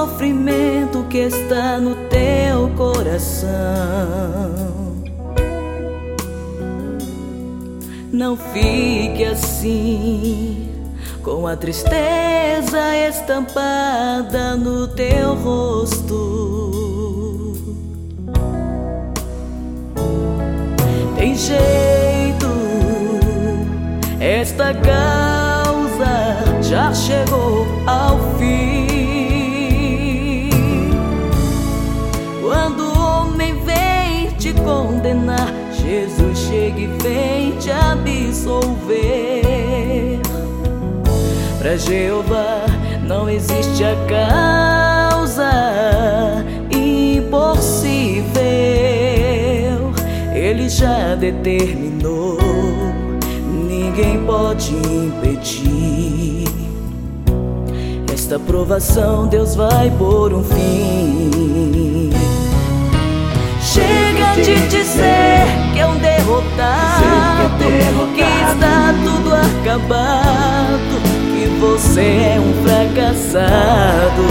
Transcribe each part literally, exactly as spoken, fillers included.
sofrimento que está no teu coração. Não fique assim, com a tristeza estampada no teu rosto. Tem jeito, esta causa já chegou ao fim. Quando o homem vem te condenar, Jesus chega e vem te absolver. Pra Jeová não existe a causa impossível. Ele já determinou, ninguém pode impedir. Esta provação Deus vai pôr um fim. Chega de dizer que é um derrotado, que está tudo acabado, que você é um fracassado.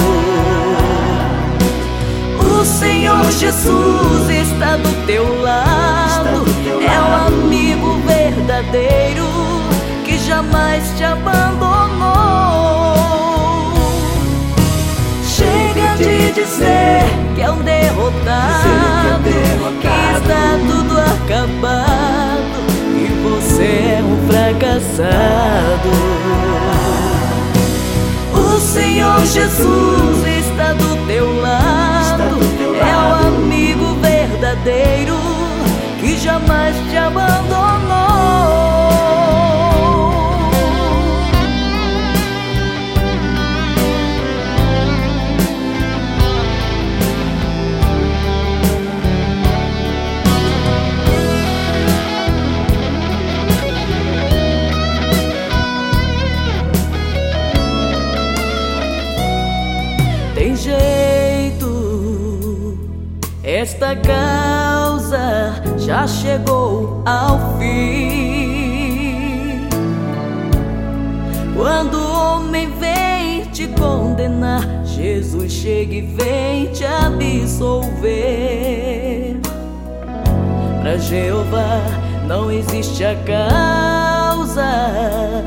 O Senhor Jesus está do teu lado, é um amigo verdadeiro que jamais te abandonou. Chega de dizer que é um derrotado, que está tudo acabado, que você é um fracassado. O Senhor Jesus está do teu lado, é o amigo verdadeiro que jamais te abandonou. Tem jeito, esta causa já chegou ao fim. Quando o homem vem te condenar, Jesus chega e vem te absolver. Pra Jeová não existe a causa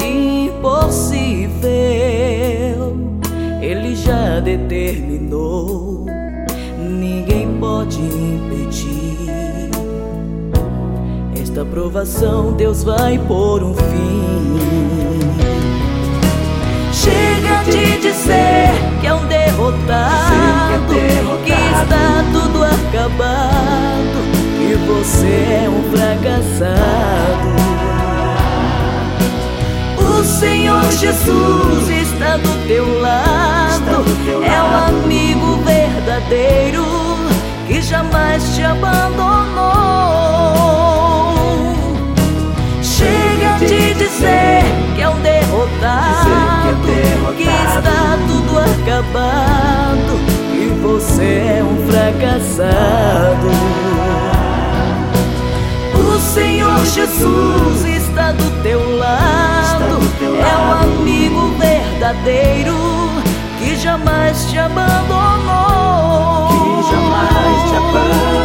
impossível. Ele já determinou, ninguém pode impedir. Esta provação Deus vai pôr um fim. Chega de dizer que é um derrotado, que está tudo acabado, que você é um fracassado. O Senhor Jesus está do teu lado, é um amigo verdadeiro que jamais te abandonou. Chega de dizer que é um derrotado, que está tudo acabado, que você é um fracassado. O Senhor Jesus está do teu lado, é um amigo verdadeiro que jamais te abandonou. Que jamais te abandonou.